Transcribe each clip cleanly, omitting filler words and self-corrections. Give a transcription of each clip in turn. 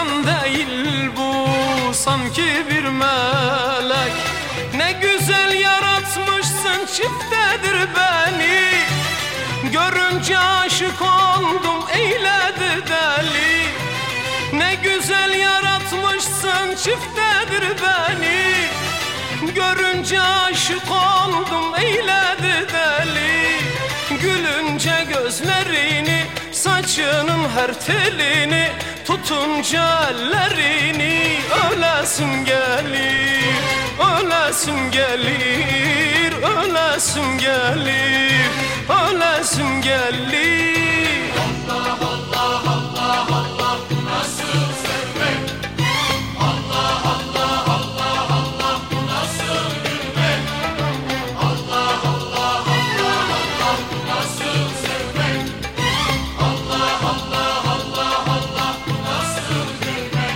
İnsan değil bu, sanki bir melek. Ne güzel yaratmışsın, çiftedir beni. Görünce aşık oldum, eyledi deli. Ne güzel yaratmışsın, çiftedir beni. Görünce aşık oldum, eyledi deli. Gülünce gözlerini, saçının her telini, tutunca ellerini, ölesim gelir, ölesim gelir, ölesim gelir, ölesim gelir. Allah Allah Allah Allah, bu nasıl sevmek? Allah Allah Allah Allah, bu nasıl gülmek? Allah Allah Allah Allah, bu nasıl sevmek? Allah Allah Allah Allah, bu nasıl gülmek?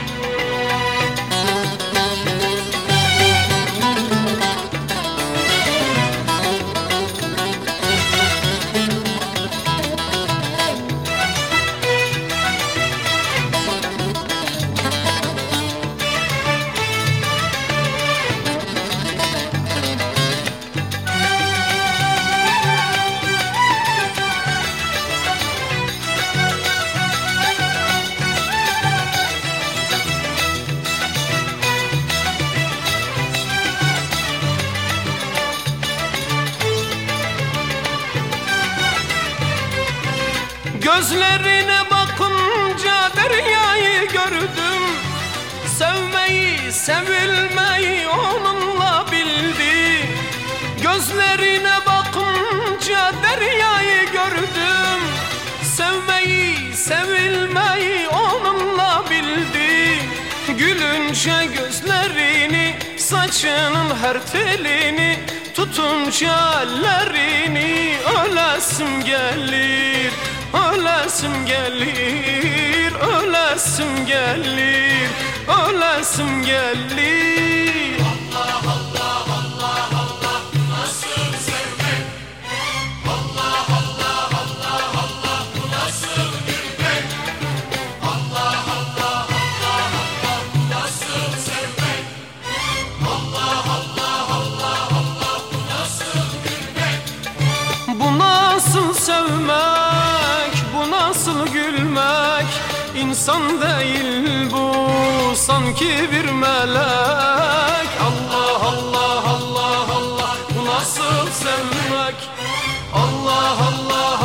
Gözlerine bakınca deryayı gördüm. Sevmeyi, sevilmeyi onunla bildim. Gözlerine bakınca deryayı gördüm. Sevmeyi, sevilmeyi onunla bildim. Gülünce gözlerini, saçının her telini, tutunca ellerini, ölesim gelir, ölesim gelir, ölesim gelir, ölesim gelir. Allah Allah Allah Allah, bu nasıl sevmek? Allah Allah Allah Allah, bu nasıl gülmek? Allah Allah Allah Allah, bu nasıl sevmek? Allah Allah Allah Allah, bu nasıl gülmek? Bu nasıl sevmek, bu nasıl gülmek? İnsan değil bu, sanki bir melek. Allah Allah Allah Allah, bu nasıl sevmek? Allah Allah